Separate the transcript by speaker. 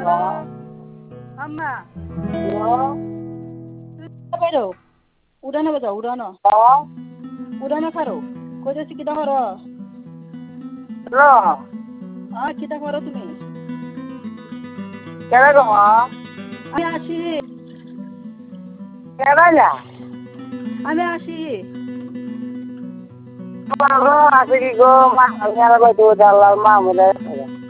Speaker 1: hello আম্মা বাইরো উড়ানো বাজাও উড়ানো উড়ানো খারো কইতেছি কিটা করো কিটা করো তুমি আমি আসি আমি আসি
Speaker 2: আছে কি গো মা বাড়ি তো জানলাম মা মনে